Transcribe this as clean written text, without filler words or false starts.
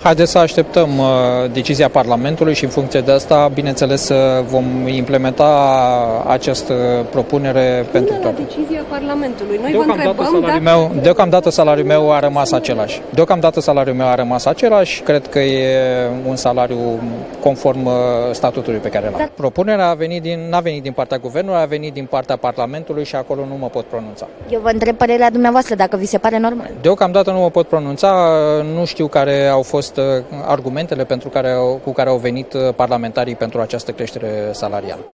Haideți să așteptăm decizia Parlamentului și în funcție de asta, bineînțeles, vom implementa această propunere pentru tot. Până la decizia Parlamentului. Noi vă întrebăm Deocamdată salariul meu a rămas același. Cred că e un salariu conform statutului pe care l-am. Propunerea n-a venit din partea Guvernului, a venit din partea Parlamentului și acolo nu mă pot pronunța. Eu vă întreb părerea dumneavoastră, dacă vi se pare normal. Deocamdată nu mă pot pronunța, nu știu care au fost argumentele cu care au venit parlamentarii pentru această creștere salarială.